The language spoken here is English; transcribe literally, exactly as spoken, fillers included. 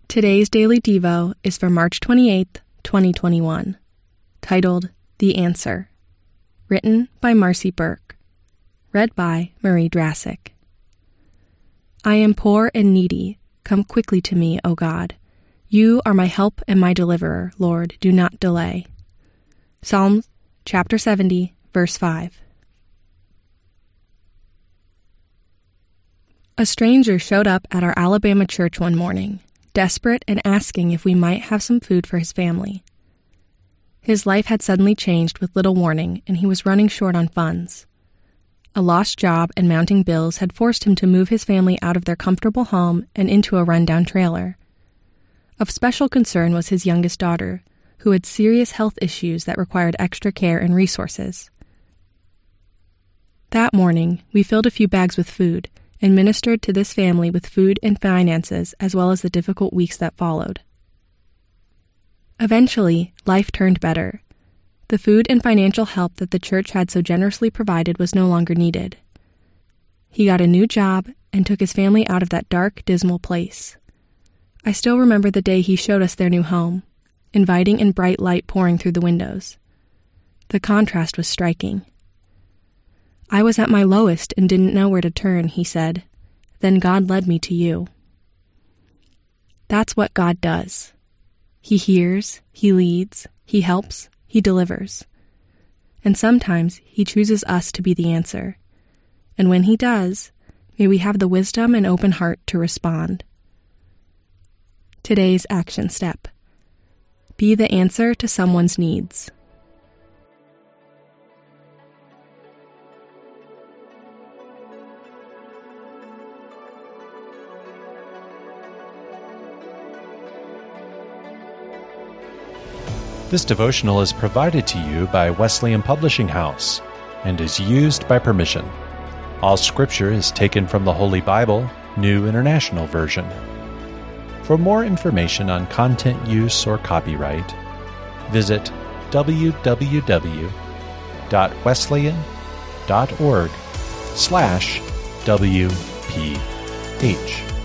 Today's Daily Devo is for March twenty-eighth, twenty twenty-one, titled The Answer, written by Marcy Burke, read by Marie Drassic. I am poor and needy. Come quickly to me, O God. You are my help and my deliverer, Lord. Do not delay. Psalms chapter seventy, verse five. A stranger showed up at our Alabama church one morning, desperate and asking if we might have some food for his family. His life had suddenly changed with little warning, and he was running short on funds. A lost job and mounting bills had forced him to move his family out of their comfortable home and into a rundown trailer. Of special concern was his youngest daughter, who had serious health issues that required extra care and resources. That morning, we filled a few bags with food and ministered to this family with food and finances as well as the difficult weeks that followed. Eventually, life turned better. The food and financial help that the church had so generously provided was no longer needed. He got a new job and took his family out of that dark, dismal place. I still remember the day he showed us their new home, inviting and bright light pouring through the windows. The contrast was striking. I was at my lowest and didn't know where to turn, he said. Then God led me to you. That's what God does. He hears, He leads, He helps, He delivers. And sometimes He chooses us to be the answer. And when He does, may we have the wisdom and open heart to respond. Today's action step. Be the answer to someone's needs. This devotional is provided to you by Wesleyan Publishing House and is used by permission. All scripture is taken from the Holy Bible, New International Version. For more information on content use or copyright, visit w w w dot wesleyan dot org slash W P H.